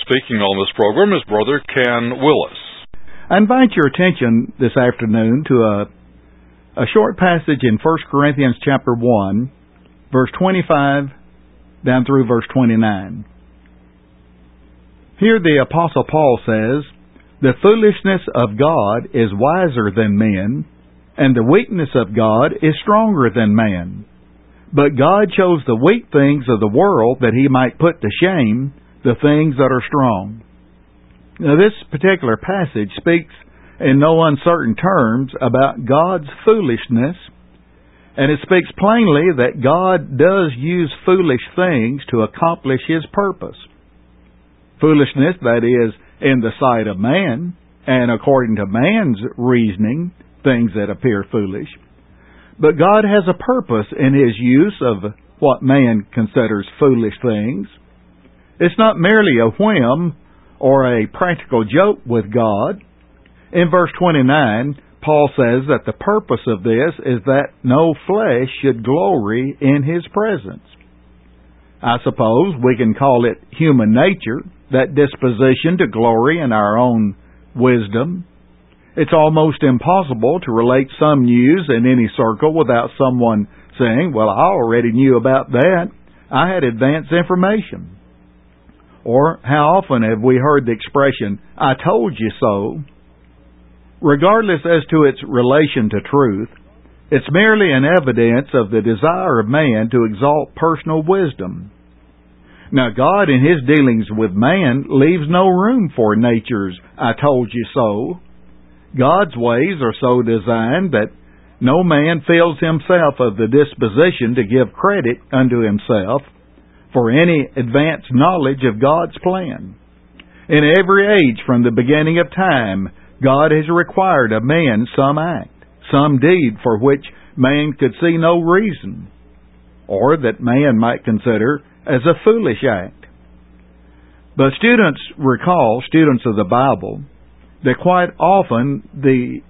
speaking on this program is Brother Ken Willis. I invite your attention this afternoon to a short passage in 1 Corinthians chapter 1, verse 25 down through verse 29. Here the Apostle Paul says, "The foolishness of God is wiser than men, and the weakness of God is stronger than man. But God chose the weak things of the world that He might put to shame the things that are strong." Now this particular passage speaks in no uncertain terms about God's foolishness, and it speaks plainly that God does use foolish things to accomplish His purpose. Foolishness, that is, in the sight of man, and according to man's reasoning, things that appear foolish. But God has a purpose in His use of what man considers foolish things. It's not merely a whim or a practical joke with God. In verse 29, Paul says that the purpose of this is that no flesh should glory in His presence. I suppose we can call it human nature, that disposition to glory in our own wisdom. It's almost impossible to relate some news in any circle without someone saying, "Well, I already knew about that. I had advance information." Or how often have we heard the expression, "I told you so"? Regardless as to its relation to truth, it's merely an evidence of the desire of man to exalt personal wisdom. Now, God in His dealings with man leaves no room for nature's "I told you so." God's ways are so designed that no man feels himself of the disposition to give credit unto himself for any advanced knowledge of God's plan. In every age from the beginning of time, God has required of man some act, some deed for which man could see no reason, or that man might consider as a foolish act. But students of the Bible, that quite often the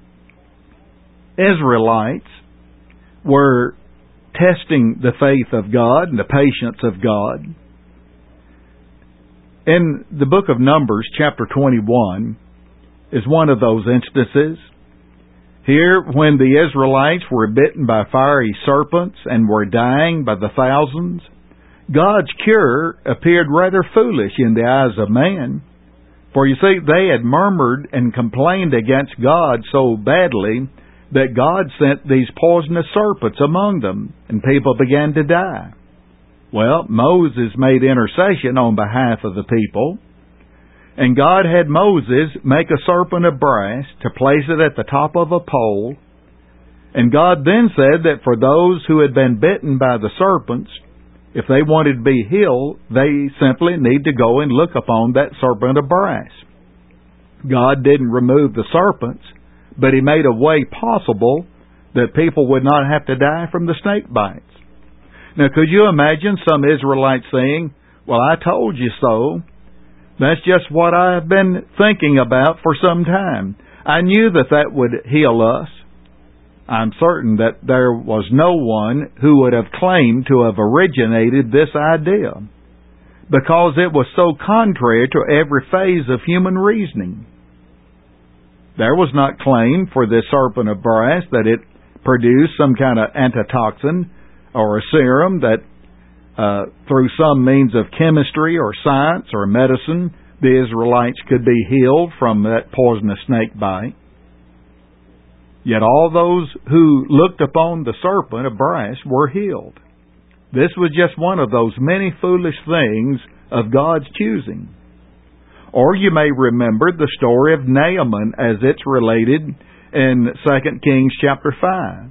Israelites were testing the faith of God and the patience of God. In the book of Numbers, chapter 21, is one of those instances. Here, when the Israelites were bitten by fiery serpents and were dying by the thousands, God's cure appeared rather foolish in the eyes of man. For you see, they had murmured and complained against God so badly that God sent these poisonous serpents among them, and people began to die. Well, Moses made intercession on behalf of the people, and God had Moses make a serpent of brass to place it at the top of a pole, and God then said that for those who had been bitten by the serpents, if they wanted to be healed, they simply need to go and look upon that serpent of brass. God didn't remove the serpents, but He made a way possible that people would not have to die from the snake bites. Now, could you imagine some Israelites saying, "Well, I told you so. That's just what I've been thinking about for some time. I knew that that would heal us." I'm certain that there was no one who would have claimed to have originated this idea, because it was so contrary to every phase of human reasoning. There was not claim for this serpent of brass that it produced some kind of antitoxin or a serum that through some means of chemistry or science or medicine, the Israelites could be healed from that poisonous snake bite. Yet all those who looked upon the serpent of brass were healed. This was just one of those many foolish things of God's choosing. Or you may remember the story of Naaman as it's related in 2 Kings chapter 5.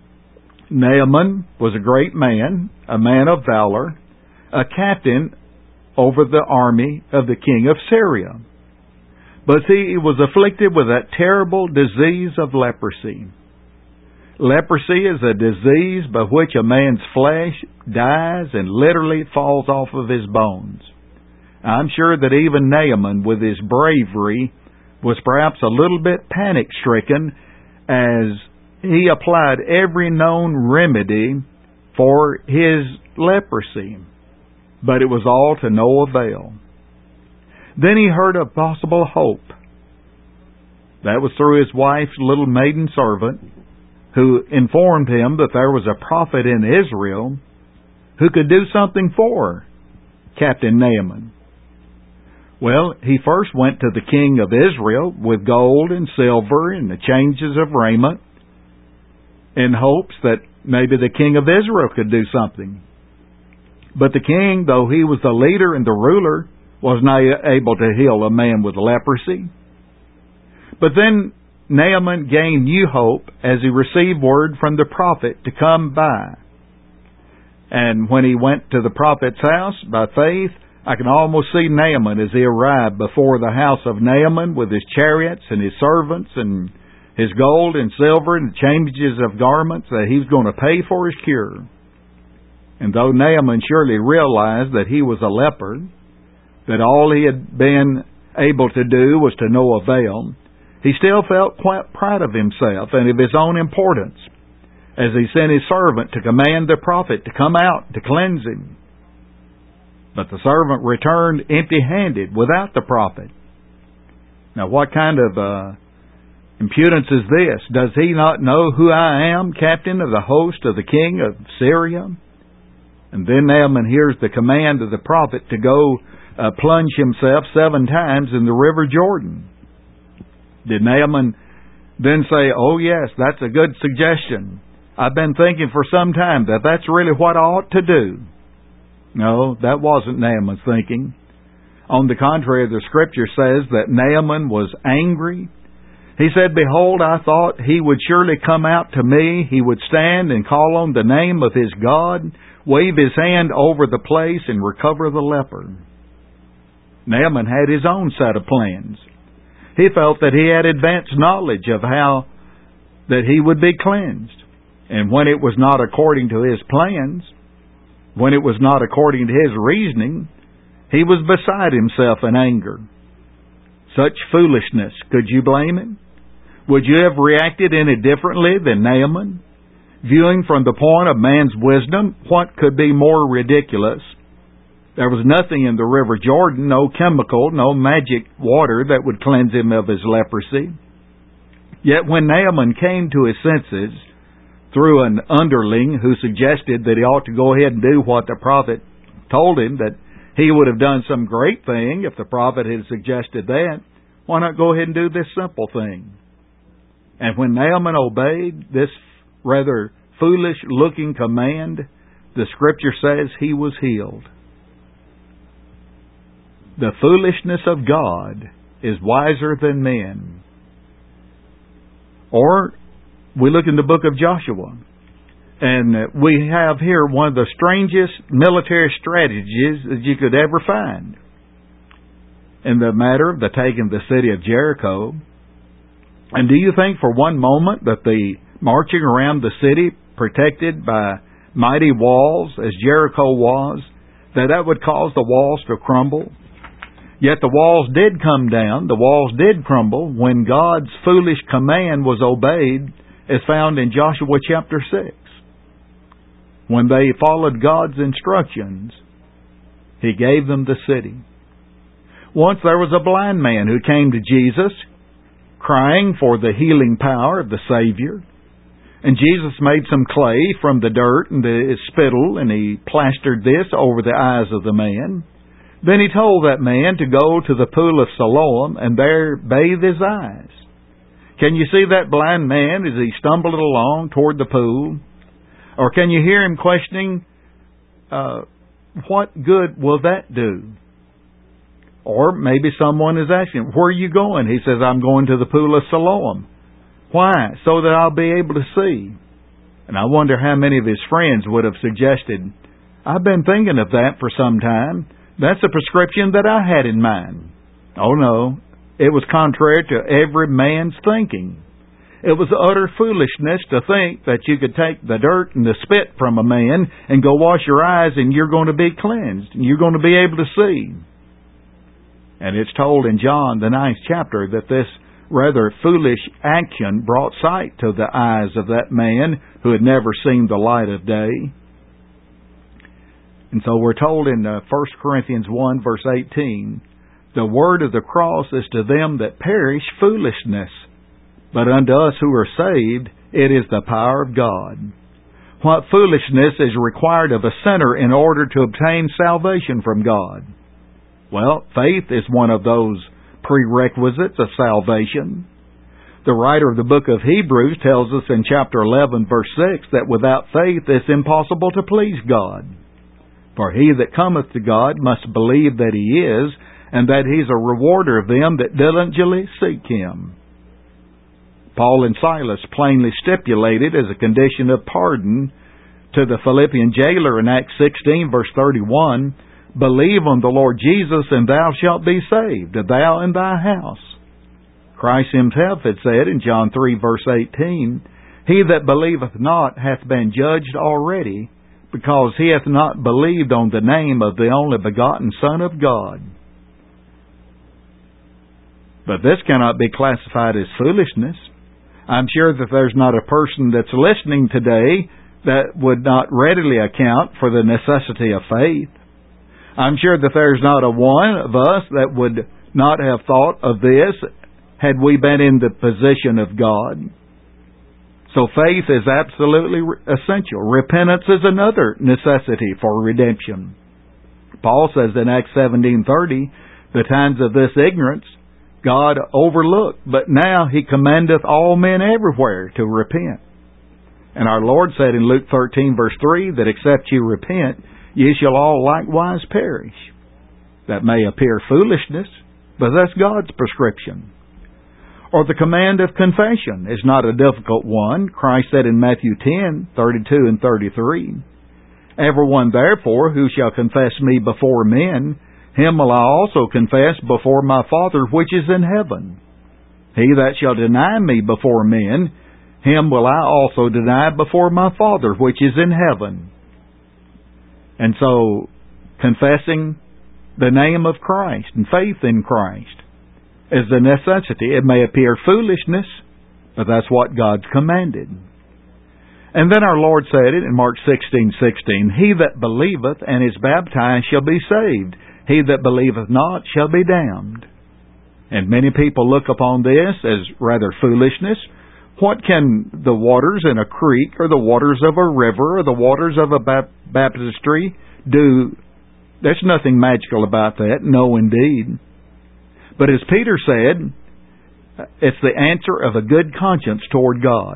Naaman was a great man, a man of valor, a captain over the army of the king of Syria. But see, he was afflicted with that terrible disease of leprosy. Leprosy is a disease by which a man's flesh dies and literally falls off of his bones. I'm sure that even Naaman, with his bravery, was perhaps a little bit panic-stricken as he applied every known remedy for his leprosy. But it was all to no avail. Then he heard of possible hope. That was through his wife's little maiden servant, who informed him that there was a prophet in Israel who could do something for Captain Naaman. Well, he first went to the king of Israel with gold and silver and the changes of raiment, in hopes that maybe the king of Israel could do something. But the king, though he was the leader and the ruler, was not able to heal a man with leprosy. But then Naaman gained new hope as he received word from the prophet to come by. And when he went to the prophet's house by faith, I can almost see Naaman as he arrived before the house of Naaman with his chariots and his servants and his gold and silver and changes of garments that he was going to pay for his cure. And though Naaman surely realized that he was a leper, that all he had been able to do was to no avail, he still felt quite proud of himself and of his own importance, as he sent his servant to command the prophet to come out to cleanse him. But the servant returned empty-handed without the prophet. Now what kind of impudence is this? Does he not know who I am, captain of the host of the king of Syria? And then Naaman hears the command of the prophet to go plunge himself 7 times in the river Jordan. Did Naaman then say, "Oh yes, that's a good suggestion. I've been thinking for some time that that's really what I ought to do"? No, that wasn't Naaman's thinking. On the contrary, the Scripture says that Naaman was angry. He said, "Behold, I thought he would surely come out to me. He would stand and call on the name of his God, wave his hand over the place, and recover the leper." Naaman had his own set of plans. He felt that he had advanced knowledge of how that he would be cleansed. And when it was not according to his plans, when it was not according to his reasoning, he was beside himself in anger. Such foolishness, could you blame him? Would you have reacted any differently than Naaman? Viewing from the point of man's wisdom, what could be more ridiculous? There was nothing in the river Jordan, no chemical, no magic water that would cleanse him of his leprosy. Yet when Naaman came to his senses, through an underling who suggested that he ought to go ahead and do what the prophet told him, that he would have done some great thing if the prophet had suggested that, why not go ahead and do this simple thing? And when Naaman obeyed this rather foolish-looking command, the Scripture says he was healed. The foolishness of God is wiser than men. Or we look in the book of Joshua, and we have here one of the strangest military strategies that you could ever find. In the matter of the taking of the city of Jericho. And do you think for one moment that the marching around the city, protected by mighty walls, as Jericho was, that would cause the walls to crumble? Yet the walls did come down, the walls did crumble, when God's foolish command was obeyed, as found in Joshua chapter 6. When they followed God's instructions, He gave them the city. Once there was a blind man who came to Jesus, crying for the healing power of the Savior. And Jesus made some clay from the dirt and the spittle, and He plastered this over the eyes of the man. Then He told that man to go to the pool of Siloam and there bathe his eyes. Can you see that blind man as he stumbled along toward the pool? Or can you hear him questioning, what good will that do? Or maybe someone is asking, where are you going? He says, I'm going to the pool of Siloam. Why? So that I'll be able to see. And I wonder how many of his friends would have suggested, I've been thinking of that for some time. That's a prescription that I had in mind. Oh no, it was contrary to every man's thinking. It was utter foolishness to think that you could take the dirt and the spit from a man and go wash your eyes and you're going to be cleansed and you're going to be able to see. And it's told in John, the 9th chapter, that this rather foolish action brought sight to the eyes of that man who had never seen the light of day. And so we're told in 1 Corinthians 1 verse 18 The word of the cross is to them that perish foolishness, but unto us who are saved it is the power of God. What foolishness is required of a sinner in order to obtain salvation from God? Well, faith is one of those prerequisites of salvation. The writer of the book of Hebrews tells us in chapter 11, verse 6, that without faith it's impossible to please God. For he that cometh to God must believe that he is, and that he's a rewarder of them that diligently seek him. Paul and Silas plainly stipulated as a condition of pardon to the Philippian jailer in Acts 16, verse 31, "Believe on the Lord Jesus, and thou shalt be saved, thou and thy house." Christ himself had said in John 3, verse 18, "He that believeth not hath been judged already, because he hath not believed on the name of the only begotten Son of God." But this cannot be classified as foolishness. I'm sure that there's not a person that's listening today that would not readily account for the necessity of faith. I'm sure that there's not a one of us that would not have thought of this had we been in the position of God. So faith is absolutely essential. Repentance is another necessity for redemption. Paul says in Acts 17:30, "The times of this ignorance God overlooked, but now he commandeth all men everywhere to repent." And our Lord said in Luke 13, verse 3, that except ye repent, ye shall all likewise perish. That may appear foolishness, but that's God's prescription. Or the command of confession is not a difficult one. Christ said in Matthew 10:32 and 33, "Everyone therefore who shall confess me before men, him will I also confess before my Father which is in heaven. He that shall deny me before men, him will I also deny before my Father which is in heaven." And so, confessing the name of Christ and faith in Christ is the necessity. It may appear foolishness, but that's what God's commanded. And then our Lord said it in Mark 16:16, "He that believeth and is baptized shall be saved. He that believeth not shall be damned." And many people look upon this as rather foolishness. What can the waters in a creek or the waters of a river or the waters of a baptistry do? There's nothing magical about that. No, indeed. But as Peter said, it's the answer of a good conscience toward God.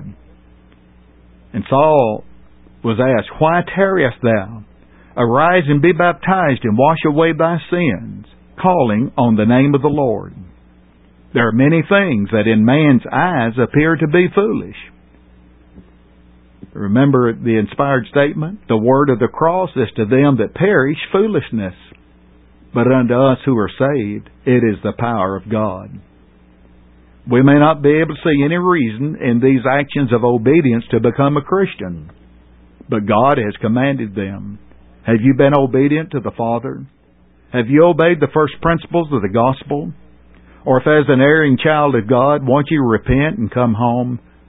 And Saul was asked, "Why tarriest thou? Arise and be baptized and wash away thy sins, calling on the name of the Lord." There are many things that in man's eyes appear to be foolish. Remember the inspired statement? The word of the cross is to them that perish foolishness, but unto us who are saved it is the power of God. We may not be able to see any reason in these actions of obedience to become a Christian, but God has commanded them. Have you been obedient to the Father? Have you obeyed the first principles of the gospel? Or if as an erring child of God, won't you repent and come home